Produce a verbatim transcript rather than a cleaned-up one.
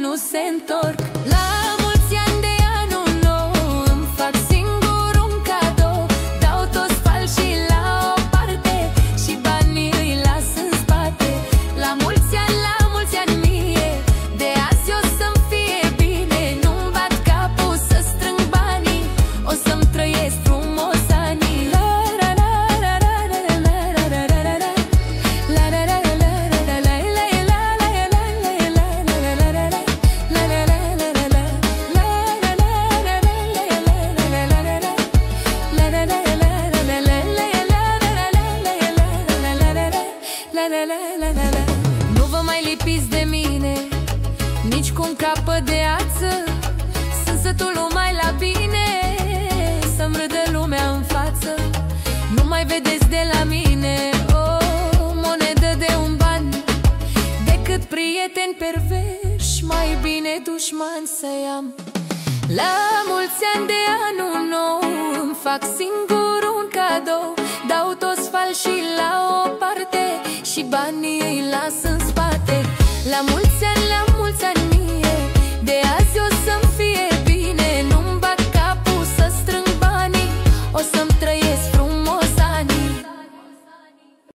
nu se întorc. La mulți ani de anul nou îmi fac singur un cadou, dau toți falșii la o parte și banii îi las în spate. La mulți ani, la mulți ani mie, de azi o să-mi fie bine. Nu-mi bat capul să strâng banii, o să-mi trăiesc frumos anii. La la la la la la la la la la la la. Nu vă mai lipiți de mine, nici cu un capă de ață. Sunt sătul numai la bine, să-mi râdă lumea în față. Nu mai vedeți de la mine o monedă de un ban, decât prieteni perverși, mai bine dușmani să-i am. La mulți ani de anul nou îmi fac singur un cadou, dau toți falșii la o parte și banii îi las în